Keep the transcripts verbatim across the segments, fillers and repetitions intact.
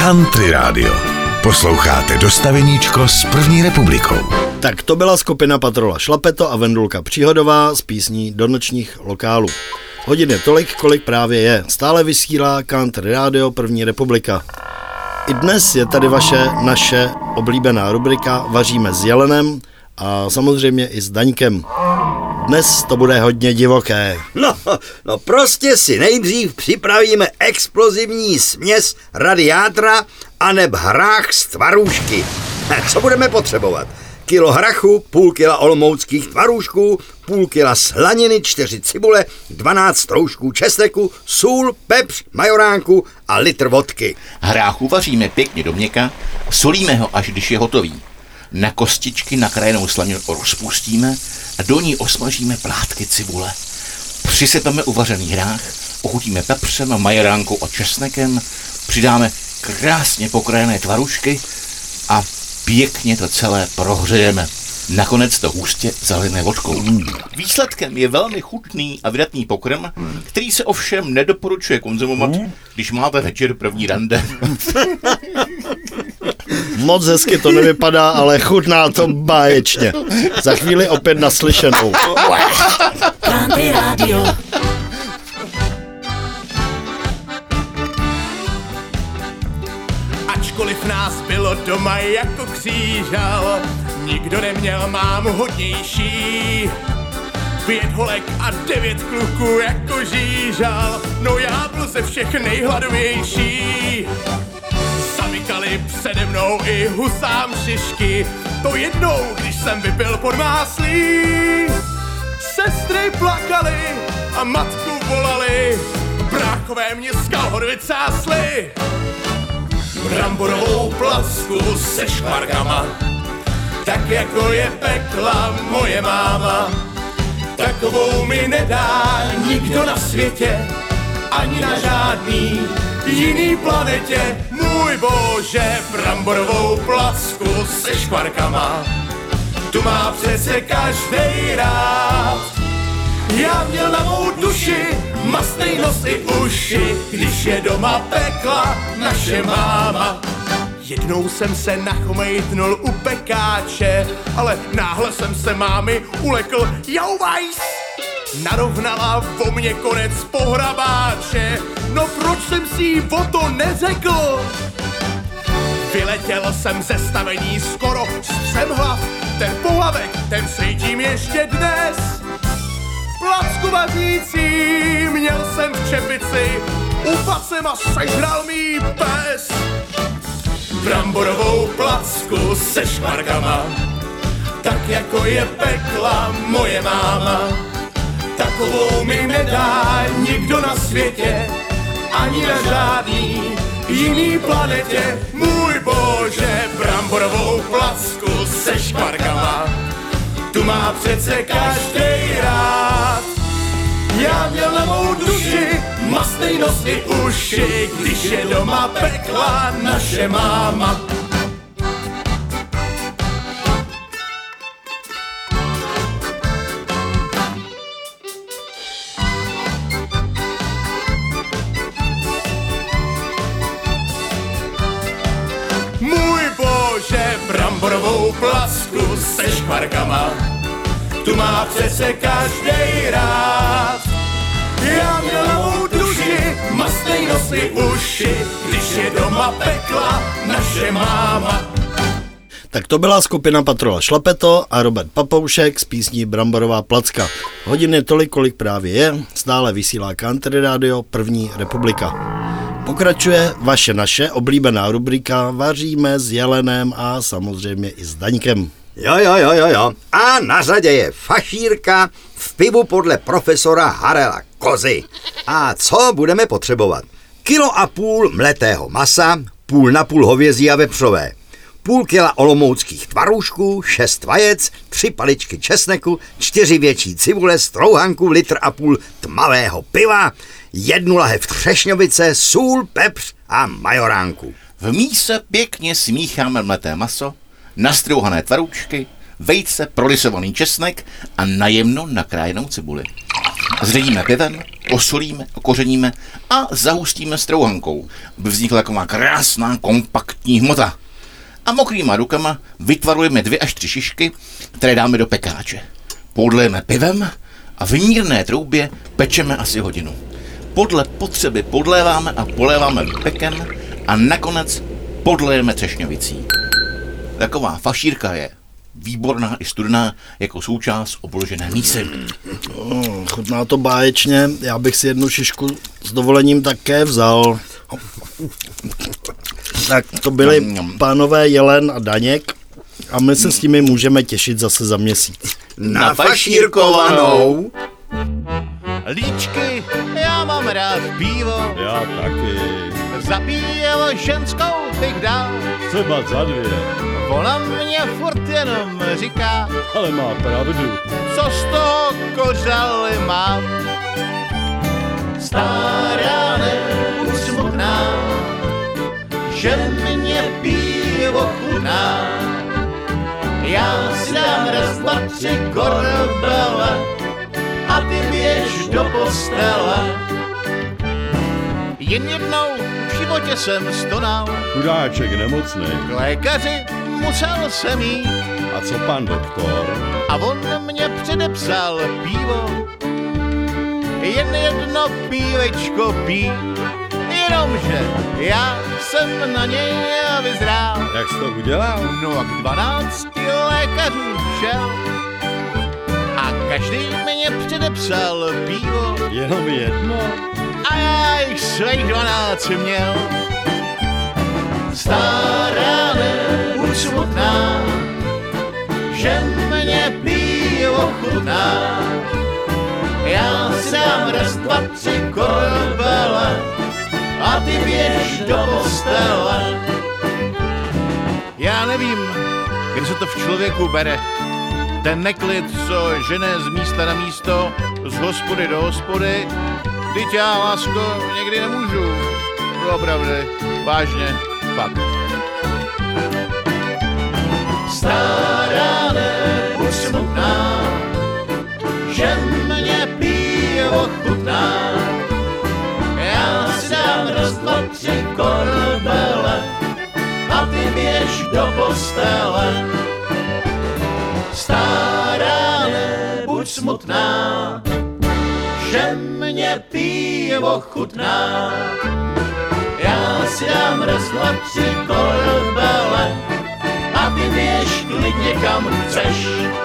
Country Radio. Posloucháte Dostaveníčko s první republikou. Tak to byla skupina Patrola Šlapeto a Vendulka Příhodová z písní Do nočních lokálů. Hodin je tolik, kolik právě je. Stále vysílá Country Radio první republika. I dnes je tady vaše, naše oblíbená rubrika Vaříme s Jelenem a samozřejmě i s Daňkem. Dnes to bude hodně divoké. No, no prostě si nejdřív připravíme explozivní směs radiátra aneb hrách z tvarůžky. Co budeme potřebovat? Kilo hrachu, půl kila olomouckých tvarůžků, půl kila slaniny, čtyři cibule, dvanáct troušků česneku, sůl, pepř, majoránku a litr vodky. Hráchu vaříme pěkně do měka, solíme ho, až když je hotový. Na kostičky nakrájenou slaninu rozpustíme a do ní osmažíme plátky cibule. Přisypeme uvařený hrách, ochutíme pepřem, majoránkou a česnekem, přidáme krásně pokrájené tvarůžky a pěkně to celé prohřejeme. Nakonec to hustě zalijeme vodkou. Mm. Výsledkem je velmi chutný a vydatný pokrm, mm. který se ovšem nedoporučuje konzumovat, mm. když máte večer první rande. Moc hezky to nevypadá, ale chutná to báječně. Za chvíli opět naslyšenou. Country Radio. Ačkoliv nás bylo doma jako křížal, nikdo neměl mámu hodnější. Pět holek a devět kluků jako žížal, no já byl ze všech nejhladovější. Zamykali přede mnou i husám šišky, to jednou, když jsem vypil pod máslí. Sestry plakaly a matku volali, bráchové mě z kalhot vycásli. Bramborovou placku se škvarkama, tak jako je pekla moje máma. Takovou mi nedá nikdo na světě, ani na žádný jiný planetě. Můj bože, bramborovou placku se škvarkama, tu má přece každej rád. Já měl na mou duši mastnej nos i uši, když je doma pekla naše máma. Jednou jsem se nachomejtnul u pekáče, ale náhle jsem se mámy ulekl jauvajs. Narovnala vo mě konec pohrabáče, no proč jsem si jí o to neřekl? Vyletěl jsem ze stavení skoro střem hlav, ten pohlavek, ten cítím ještě dnes. Placku vařící měl jsem v čepici, upadl jsem a sežral mý pes. Bramborovou placku se škvarkama, tak jako je pekla moje máma. Takovou mi nedá nikdo na světě, ani na žádný jiný planetě. Můj bože, bramborovou placku se škvarkama, tu má přece každej rád. Já měl na mou duši mastnej nos i uši, když je doma pekla naše máma. Můj bože, bramborovou placku se škvarkama, tu má přece každej rád. Já měl na mou duši mastnej nos i uši, když je doma pekla naše máma. Tak to byla skupina Patrola Šlapeto a Robert Papoušek z písní Bramborová placka. Hodin je tolik, kolik právě je, stále vysílá Country Radio první republika. Pokračuje vaše naše oblíbená rubrika Vaříme s Jelenem a samozřejmě i s Daňkem. Jo, jo, jo, jo, jo. A na řadě je fašírka v pivu podle profesora Harela Kozy. A co budeme potřebovat? Kilo a půl mletého masa, půl na půl hovězí a vepřové, půl kila olomouckých tvarůžků, šest vajec, tři paličky česneku, čtyři větší cibule, strouhanku, litr a půl tmavého piva, jednu lahev třešňovice, sůl, pepř a majoránku. V míse pěkně smícháme mleté maso, nastrouhané tvarůčky, vejce, prolisovaný česnek a najemno nakrájenou cibuli. Zředíme pivem, osolíme, okořeníme a zahustíme strouhankou, aby vznikla taková krásná kompaktní hmota. A mokrýma rukama vytvarujeme dvě až tři šišky, které dáme do pekáče. Podlejeme pivem a v mírné troubě pečeme asi hodinu. Podle potřeby podléváme a poléváme pekem a nakonec podlejeme třešňovicí. Taková fašírka je výborná i studená jako součást obložené mísy. Mm, chutná to báječně, já bych si jednu šišku s dovolením také vzal. Tak to byli pánové Jelen a Daněk a my se s nimi můžeme těšit zase za měsíc. Nafašírkovanou. Líčky, já mám rád pivo, Já taky. zapíjel ženskou bych dal. Třeba za dvě, Ona mě furt jenom říká, ale má pravdu. co z toho kořaly mám. Stará nebuď smutná, že mě pivo chutná. Já si dám raz, dva, tři korbele a ty běž do postele. Jen jednou v životě jsem stonal, Chudáček nemocnej. k lékaři musel jsem jít A co pan doktor? a on mě předepsal pivo. Jen jedno pívečko pí, jenomže já jsem na něj vyzrál. Jak jsi to udělal? No a k dvanácti lékařům šel a každý mě předepsal pivo Jenom jedno? a já jich svých dvanáct měl. Stará nebuď smutná, že mě pivo chutná. Já si dám raz, dva, tři korbele a ty běž do postele. Já nevím, kde se to v člověku bere. Ten neklid, co žene z místa na místo, z hospody do hospody. Vždyť já, lásko, někdy nemůžu. Opravdu, vážně, fakt. Stará nebuď smutná, že mě pivo chutná. Já si dám raz, dva, tři korbele a ty běž do postele. Stará nebuď smutná, že mě pivo chutná. Já si dám raz, dva, tři korbele a ty běž klidně kam chceš.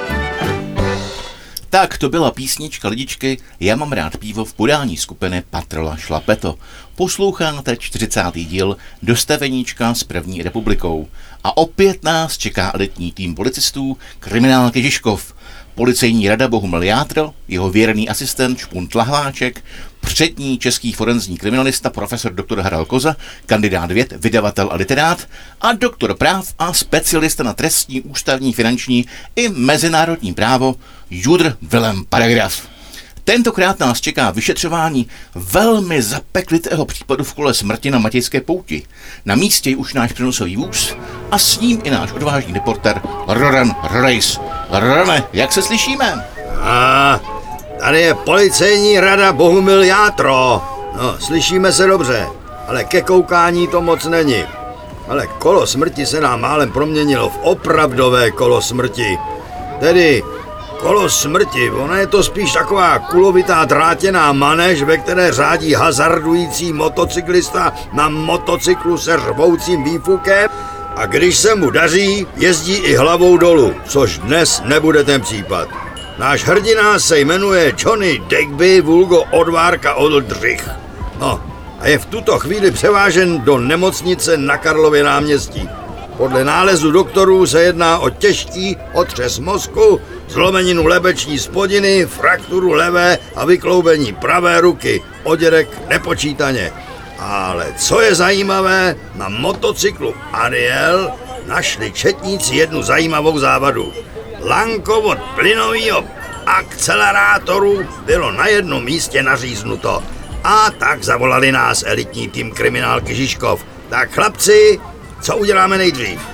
Tak to byla písnička lidičky Já mám rád pivo v podání skupiny Patrola Šlapeto. Posloucháte čtyřicátý díl Dostaveníčka s první republikou. A opět nás čeká elitní tým policistů kriminálky Žižkov. Policejní rada Bohumil Játr, jeho věrný asistent Špunt Lahváček, přední český forenzní kriminalista profesor doktor Harald Koza, kandidát věd, vydavatel a literát a doktor práv a specialista na trestní, ústavní, finanční i mezinárodní právo Judr Vilém Paragraf. Tentokrát nás čeká vyšetřování velmi zapeklitého případu v kole smrti na Matějské pouti. Na místě je už náš přenosový vůz a s ním i náš odvážný reporter Roran Rorejs. Rorane, jak se slyšíme? A tady je policejní rada Bohumil Játro. No, slyšíme se dobře, ale ke koukání to moc není. Ale kolo smrti se nám málem proměnilo v opravdové kolo smrti. Tedy kolo smrti, ono je to spíš taková kulovitá drátěná manež, ve které řádí hazardující motocyklista na motocyklu se řvoucím výfukem a když se mu daří, jezdí i hlavou dolů, což dnes nebude ten případ. Náš hrdina se jmenuje Johnny Digby, vulgo Odvárka Oldřich. No, a je v tuto chvíli převážen do nemocnice na Karlově náměstí. Podle nálezu doktorů se jedná o těžký otřes mozku, zlomeninu lebeční spodiny, frakturu levé a vykloubení pravé ruky, oděrek nepočítaně. Ale co je zajímavé, na motocyklu Ariel našli četníci jednu zajímavou závadu. Lankovod plynového akcelerátoru bylo na jednom místě naříznuto. A tak zavolali nás elitní tým kriminálky Žižkov. Tak chlapci, co uděláme nejdřív?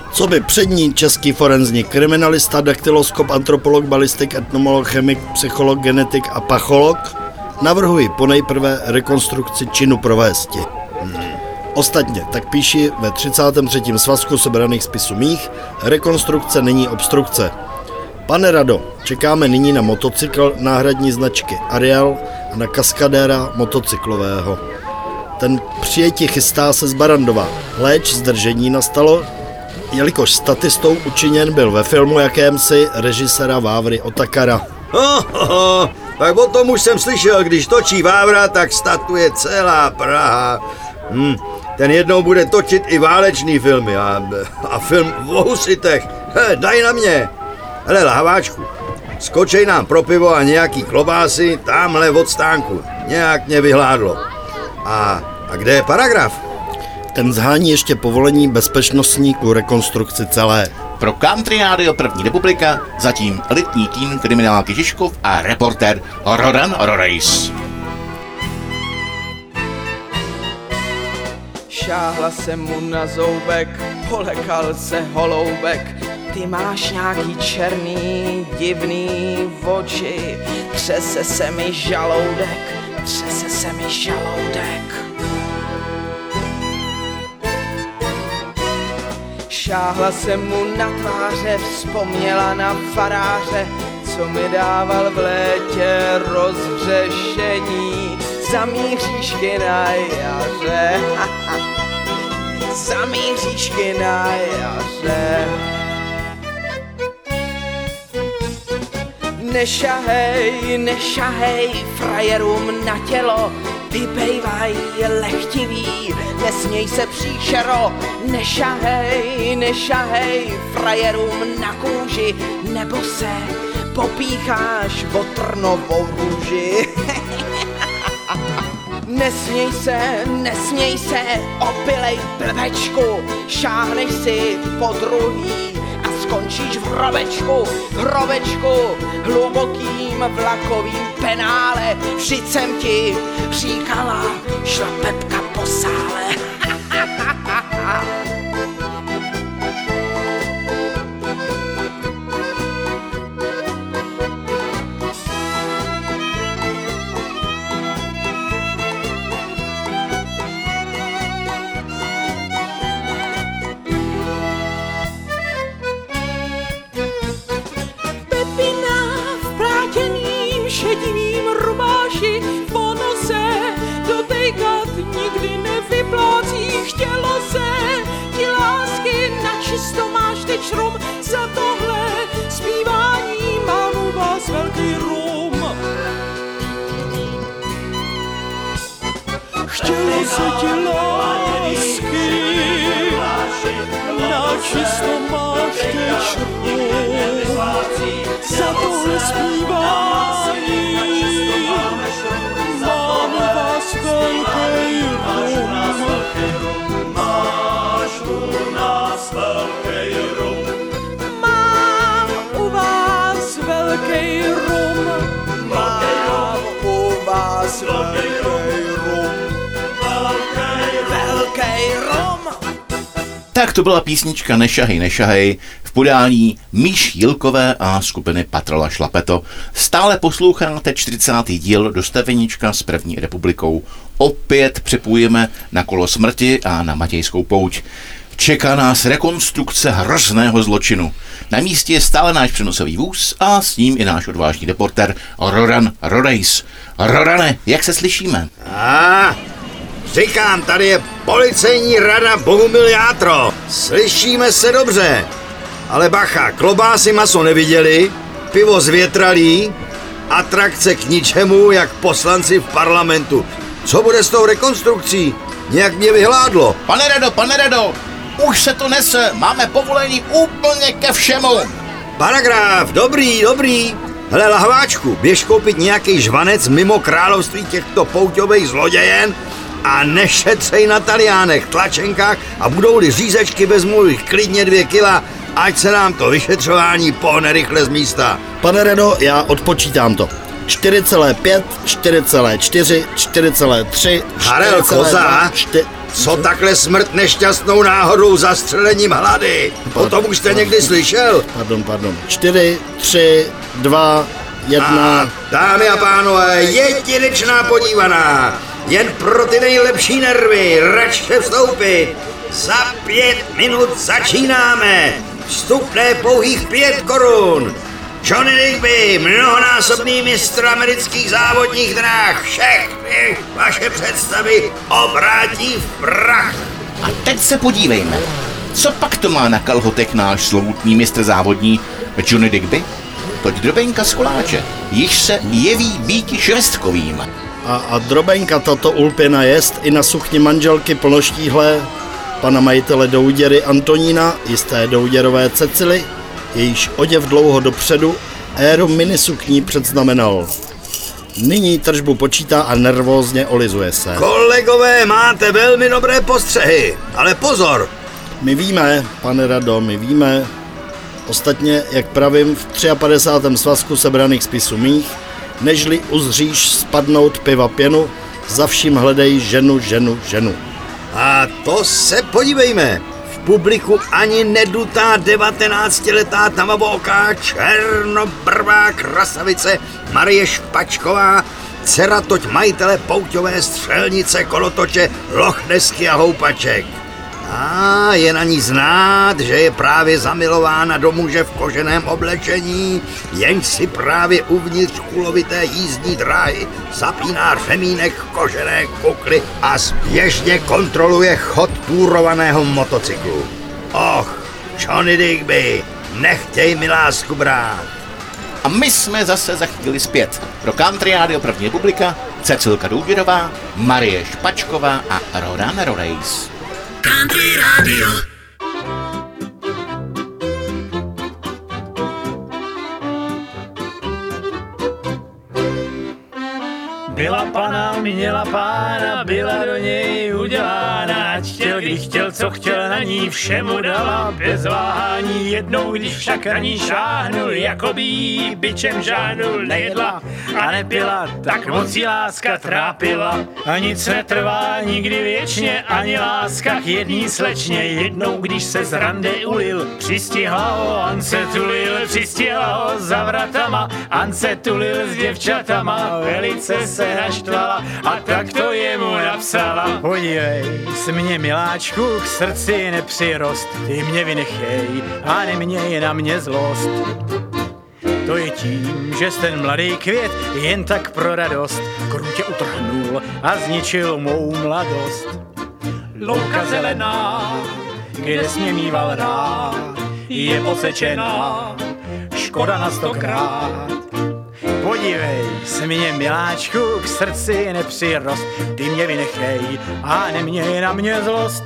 Co by přední český forenzní kriminalista, daktyloskop, antropolog, balistik, etnomolog, chemik, psycholog, genetik a pacholog, navrhuji ponejprve rekonstrukci činu provésti. Hmm. Ostatně, tak píši ve třicátém třetím svazku sebraných spisů mých, rekonstrukce není obstrukce. Pane Rado, čekáme nyní na motocykl náhradní značky Ariel a na kaskadéra motocyklového. Ten přijetí chystá se z Barandova, léč zdržení nastalo, jelikož statistou učiněn byl ve filmu jakémsi režisera Vávry Otakara. Ho, ho, ho, tak o tom už jsem slyšel, když točí Vávra, tak statuje celá Praha. Hm, ten jednou bude točit i válečný filmy a, a film o husitech. He, daj na mě. Hele, lahváčku, skočej nám pro pivo a nějaký klobásy tamhle od stánku. Nějak mě vyhládlo. A, a kde je paragraf? Ten zhání ještě povolení bezpečnostní ku rekonstrukci celé. Pro Country Radio První republika zatím elitní tým kriminálky Žižkov a reportér Rodan Rorejs. Šáhla se mu na zoubek, polekal se holoubek. Ty máš nějaký černý, divný oči. Třese se mi žaloudek, třese se mi žaloudek. Šáhla se mu na tváře, vzpomněla na faráře, co mi dával v létě rozhřešení. Zamíříšky na jaře, zamíříšky na jaře. Nešahej, nešahej frajerům na tělo, ty bejvaj lehtivý, nesměj se příšero. Nešahej, nešahej frajerům na kůži, nebo se popícháš o trnovou růži. Nesměj se, nesměj se, opilej blbečku, šáhneš si po druhý a skončíš v hrobečku, v hrobečku, hlubokým vlakovým penále. Vždyť jsem ti říkala, šlapepka po sále. Šedivým rubáši po nose dotejkat nikdy nevyplácí. Chtělo se ti lásky, načisto máš teď rum. Za tohle zpívání mám u vás velký rum. Chtělo se ti lásky, načisto máš teď rum. Za tohle zpívání mám u vás velký rum. Máš u nás velký rum. Mám u vás velký rum. Mám u vás velký rum. Velký rum. Tak to byla písnička Nešahej, nešahej v podání Míš Jilkové a skupiny Patrola Šlapeto. Stále posloucháte čtyřicátý díl Dostaveníčka s První republikou. Opět přepůjeme na Kolo smrti a na Matějskou pouť. Čeká nás rekonstrukce hrozného zločinu. Na místě je stále náš přenosový vůz a s ním i náš odvážný reportér Rodan Rorejs. Rodane, jak se slyšíme? A říkám, tady je policejní rada Bohumil Játro. Slyšíme se dobře. Ale bacha, klobásy maso neviděli, pivo zvětralý, atrakce k ničemu, jak poslanci v parlamentu. Co bude s tou rekonstrukcí? Nějak mě vyhládlo. Pane Rado, pane Rado, už se to nese, máme povolení úplně ke všemu. Paragraf, dobrý, dobrý. Hele, lahváčku, běž koupit nějaký žvanec mimo království těchto pouťových zlodějen a nešetřej na taliánech, tlačenkách a budou-li řízečky, vezmu jich klidně dvě kila, ať se nám to vyšetřování pohne rychle z místa. Pane Redo, já odpočítám to. čtyři celá pět, čtyři celá čtyři, čtyři celá tři, Harel Koza? Co takhle smrt nešťastnou náhodou zastřelením hlady? O tom už jste někdy slyšel? Pardon, pardon. čtyři, tři, dva, jedna. A, dámy a pánové, jedinečná podívaná. Jen pro ty nejlepší nervy, račte vstoupit. Za pět minut začínáme. Vstupné pouhých pět korun. Johnny Digby, mnohonásobný mistr amerických závodních dráh, všechny vaše představy obrátí v prach. A teď se podívejme, co pak to má na kalhotech náš slovutný mistr závodní Johnny Digby? Toť drobenka z koláče, již se jeví býti švestkovým. A, a drobenka tato ulpěna jest i na sukni manželky plnoštíhlé pana majitele douděry Antonína, jisté douděrové Cecily, jejíž oděv dlouho dopředu éru minisukní předznamenal. Nyní tržbu počítá a nervózně olizuje se. Kolegové, máte velmi dobré postřehy, ale pozor! My víme, pane Rado, my víme. Ostatně, jak pravím v padesátém třetím svazku sebraných spisů mých, nežli uzříš spadnout piva pěnu, za vším hledej ženu, ženu, ženu. A to se podívejme. V publiku ani nedutá devatenáctiletá tmavooká černobrvá krasavice Marie Špačková, dcera toť majitele pouťové střelnice, kolotoče, lochnesky a houpaček. A je na ní znát, že je právě zamilována do muže v koženém oblečení, jenž si právě uvnitř kulovité jízdní dráhy zapíná řemínek kožené kukly a zběžně kontroluje chod túrovaného motocyklu. Och, Johnny Digby, nechtěj mi lásku brát. A my jsme zase za chvíli zpět. Pro Country Radio První republika Cecilka Douděrová, Marie Špačková a Rodan Rodejs. Country Radio. Byla pana, měla pána, byla do něj udělána. Chtěl, když chtěl, co chtěl, na ní všemu dala bez váhání. Jednou, když však na ní šáhnul, jako by jí bičem žáhnul, nejedla a nepila, tak moc jí láska trápila. A nic netrvá nikdy věčně, ani láska k jedný slečně. Jednou, když se z rande ulil, přistihla ho, on se tulil, přistihla ho za vratama, on se tulil s děvčatama, velice se naštvala a tak to jemu napsala. Podívej, s mě miláčku k srdci nepřirost, ty mě vynechej a neměj na mě zlost. To je tím, že ten mladý květ jen tak pro radost krutě utrhnul a zničil mou mladost. Louka zelená, kde jsi mě mýval rád, je posečená, škoda na stokrát. Podívej, s mě miláčku k srdci nepřirost, ty mě vynechej a neměj na mě zlost.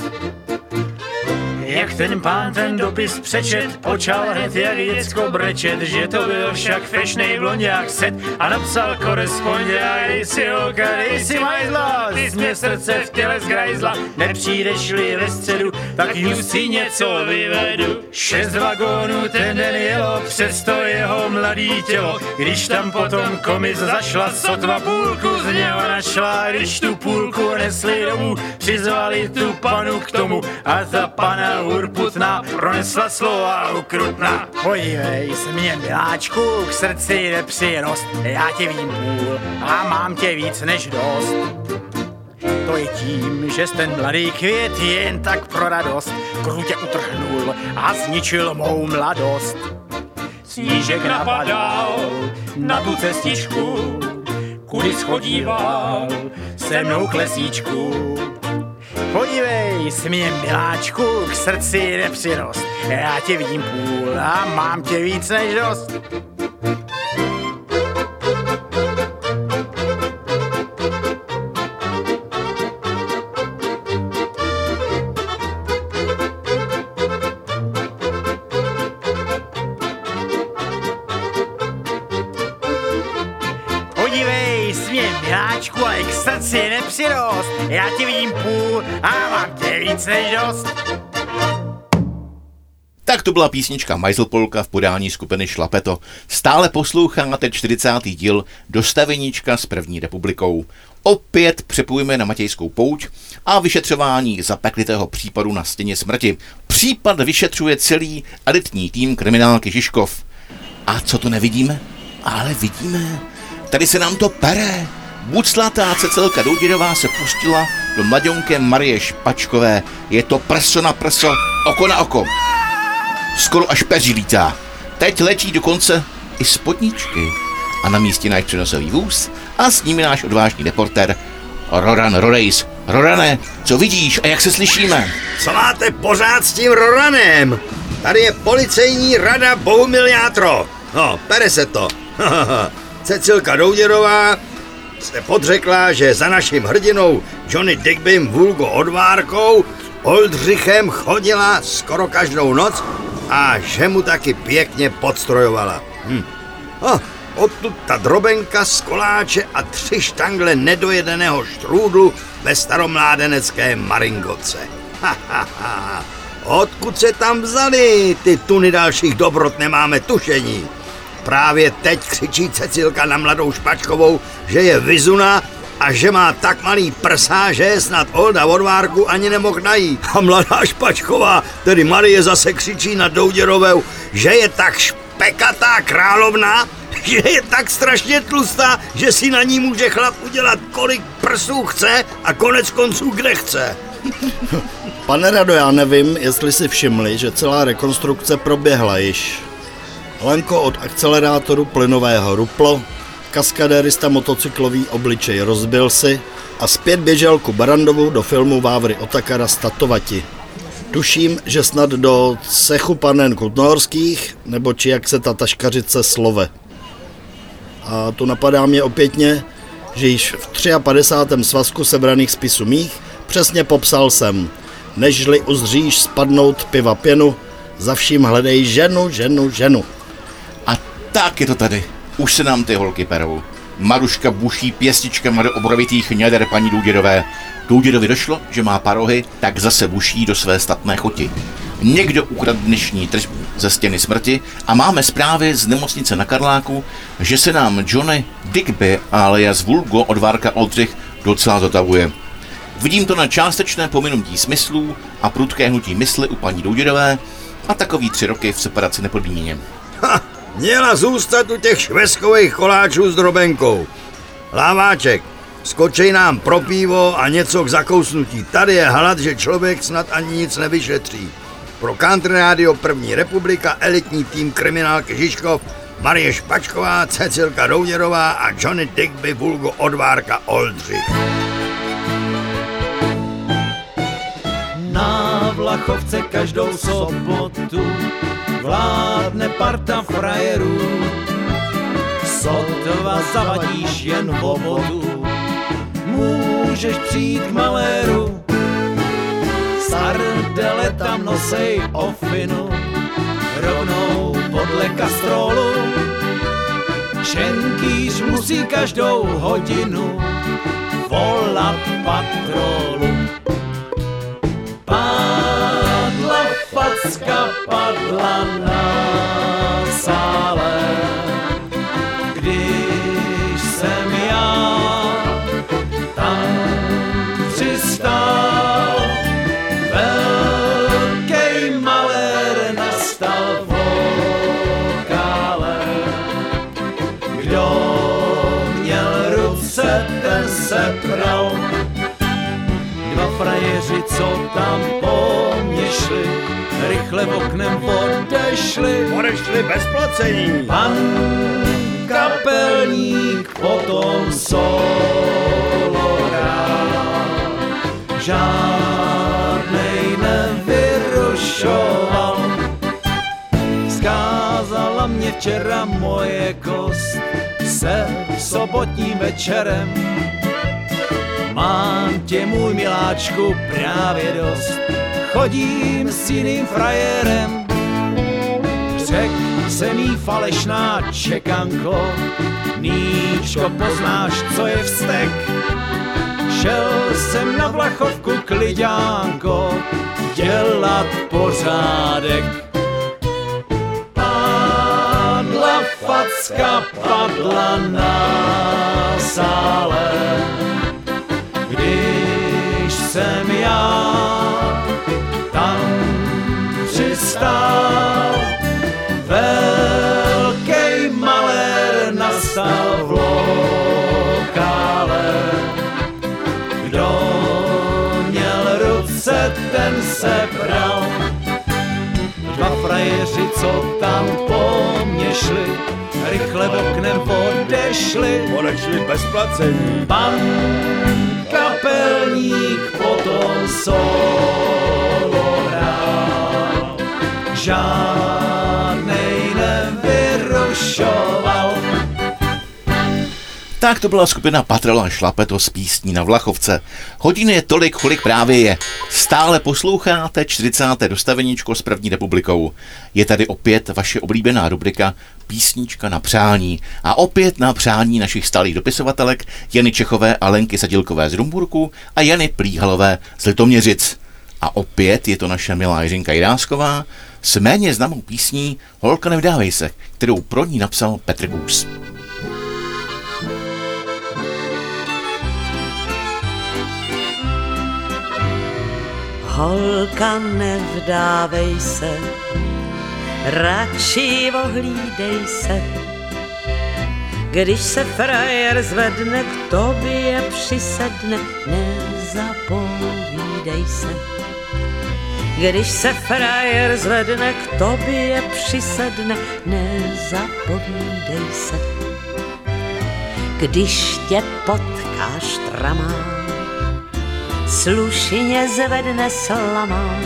Jak ten pán ten dopis přečet, počal hned jak děcko brečet, že to byl však fešnej blonďák set a napsal korespondiák, dej si holka, dej si majzla, ty jsi mě srdce v těle zgrajzla, nepřijdeš-li ve středu, tak ju si něco vyvedu. Šest vagónů ten den jelo, přesto jeho mladý tělo, když tam potom komis zašla, sotva půlku z něho našla, když tu půlku nesli domů, přizvali tu panu k tomu a ta pana urputná pronesla slova ukrutná. Podívej, s mě miláčku k srdci nepřirost, já tě vím půl a mám tě víc než dost. To je tím, že ten mladý květ jen tak pro radost krutě utrhnul a zničil mou mladost. Snížek napadal na tu cestičku, kudy schodíval se mnou k lesíčku. Podívej, s mě miláčku k srdci nepřirost, já tě vidím půl a mám tě víc než dost. Podívej, s mě miláčku, ale k srdci nepřirost, já tě vidím půl a mám tě víc než dost. Tak to byla písnička Majzlpolka v podání skupiny Šlapeto. Stále posloucháte čtyřicátý díl Dostaveníčka s první republikou. Opět přepojíme na Matějskou pouť a vyšetřování zapeklitého případu na stěně smrti. Případ vyšetřuje celý elitní tým kriminálky Žižkov. A co to nevidíme? Ale vidíme. Tady se nám to pere. Buclatá Cecilka Douděrová se pustila do mladionké Marie Špačkové. Je to prso na prso, oko na oko. Skoro až peří lítá. Teď letí dokonce i spodničky. A na místě náš přenosový vůz a s nimi náš odvážný reportér Roran Rorejs. Rorane, co vidíš a jak se slyšíme? Co máte pořád s tím Roranem? Tady je policejní rada Bohumil Játro. No, pere se to. Cecilka Douděrová se podřekla, že za naším hrdinou Johnny Digbym vulgo Odvárkou Oldřichem chodila skoro každou noc a že mu taky pěkně podstrojovala. Hm. Oh, odtud ta drobenka z koláče a tři štangle nedojedeného štrůdlu ve staromládenecké maringoce. Ha, ha, ha. Odkud se tam vzali? Ty tuny dalších dobrot nemáme tušení. Právě teď křičí Cecilka na mladou Špačkovou, že je vyzuna a že má tak malý prsa, že snad Olda Odvárku ani nemohl najít. A mladá Špačková, tedy Marie, zase křičí na Douděrovou, že je tak špekatá královna, že je tak strašně tlustá, že si na ní může chlap udělat kolik prsů chce a konec konců kde chce. Pane Rado, já nevím, jestli si všimli, že celá rekonstrukce proběhla již. Lenko od akcelerátoru plynového ruplo, kaskadérista motocyklový obličej rozbil si a zpět běžel ku Barandovu do filmu Vávry Otakara Statovati. Tuším, že snad do cechu panen Kutnohorských, nebo či jak se ta taškařice slove. A tu napadá mě opětně, že již v padesátém třetím svazku sebraných spisů mých přesně popsal jsem: nežli uzříš spadnout piva pěnu, za vším hledej ženu, ženu, ženu. A tak je to tady. Už se nám ty holky perou. Maruška buší pěstičkama do obrovitých něder paní Douděrové. Douděrovi došlo, že má parohy, tak zase buší do své statné choti. Někdo ukradl dnešní tržbu ze stěny smrti a máme zprávy z nemocnice na Karláku, že se nám Johnny Digby alias vulgo Odvárka Oldřich docela zotavuje. Vidím to na částečné pominutí smyslů a prudké hnutí mysli u paní Douděrové a takový tři roky v separaci nepodmíněně. Ha, měla zůstat u těch švestkových koláčů s drobenkou. Láváček, skočej nám pro pivo a něco k zakousnutí. Tady je hlad, že člověk snad ani nic nevyšetří. Pro Country Radio První republika elitní tým kriminálky Žižkov Marie Špačková, Cecilka Douděrová a Johnny Digby vulgo Odvárka Oldřich. Na Vlachovce každou sobotu vládne parta frajerů. Sotva zavadíš jen vodu, můžeš přijít k maléru. Sardele tam nosej ofinu, rovnou podle kastrolu. Šenkýř musí každou hodinu volat patrolu. Padla facka, padla na sále, když jsem já tam přistál. Velkej malér nastal vokále, kdo měl ruce, ten se pral. Dva frajeři, co tam po mně šli, rychle oknem odešli. Odešli bez placení. Pan kapelník potom solo hrál, žádnej nevyrušoval. Zkázala mě včera moje kost se sobotním večerem. Mám tě, můj miláčku, právě dost, chodím s jiným frajerem. Řek jsem jí falešná čekanko, Níčko, poznáš, co je vztek. Šel jsem na Vlachovku, kliďánko, dělat pořádek. facka padla na sále. Když jsem já tam přistál, velký malér nastal v lokále. Kdo měl ruce, ten se bral. Dva frajeři, co tam po mně šli, rychle oknem odešli. Odešli bez placení. Pan kapelník potom solo hrál, žádnej nevyrušoval. Tak to byla skupina Patrol a Šlapeto s písní Na Vlachovce. Hodiny je tolik, kolik právě je. Stále posloucháte čtyřicáté dostaveníčko s první republikou. Je tady opět vaše oblíbená rubrika Písnička na přání. A opět na přání našich stálých dopisovatelek Jany Čechové a Lenky Sadilkové z Rumburku a Jany Plíhalové z Litoměřic. A opět je to naše milá Jiřinka Jirásková s méně známou písní Holka nevdávej se, kterou pro ní napsal Petr Kůs. Holka, nevdávej se, radši ohlídej se. Když se frajer zvedne, k tobě přisedne, nezapovídej se. Když se frajer zvedne, k tobě přisedne, nezapovídej se. Když tě potkáš tramá, slušně zvedne slama,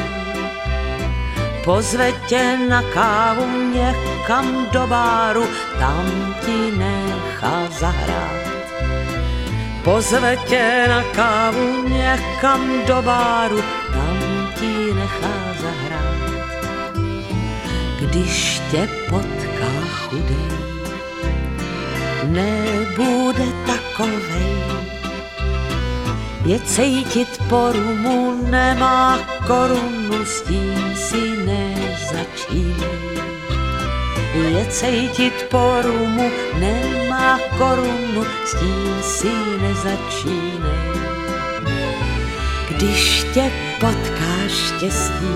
pozve tě na kávu někam do báru, tam ti nechá zahrát. Pozve tě na kávu někam do báru, tam ti nechá zahrát. Když tě potká chudej, nebude takovej, je cítit po rumu, nemá korunu, s tím si nezačínej. Je cítit po rumu, nemá korunu, s tím si nezačínej. Když tě potká štěstí,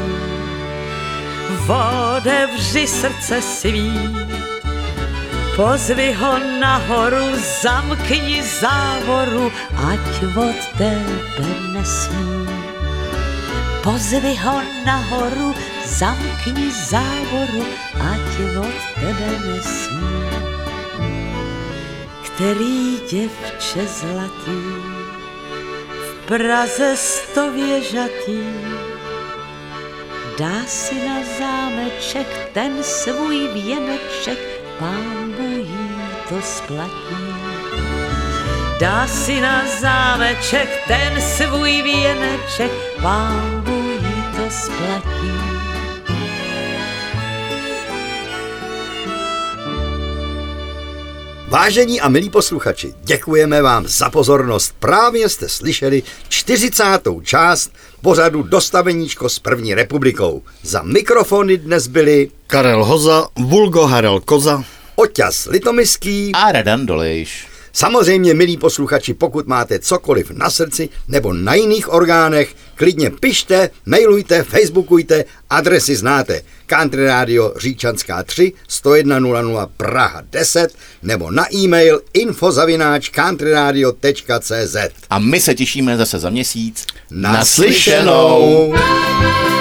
otevři srdce svý, pozvi ho nahoru, zamkni závoru, ať od tebe nesmí. Pozvi ho nahoru, zamkni závoru, ať od tebe nesmí. Který děvče zlatý, v Praze stověžatý, dá si na zámeček ten svůj věneček, Pánbu jí to splatí. Dá si na zámeček ten svůj věneček, Pánbu jí to splatí. Vážení a milí posluchači, děkujeme vám za pozornost. Právě jste slyšeli čtyřicátou část pořadu Dostaveníčko s první republikou. Za mikrofony dnes byli Karel Hoza, Vulgo Harel Koza, Oťas Litomyský a Radan Dolejš. Samozřejmě, milí posluchači, pokud máte cokoliv na srdci nebo na jiných orgánech, klidně pište, mailujte, facebookujte, adresy znáte. Country Radio Říčanská tři, sto jedna nula nula Praha deset nebo na e-mail info zavináč countryradio tečka cé zet. A my se těšíme zase za měsíc. Naslyšenou!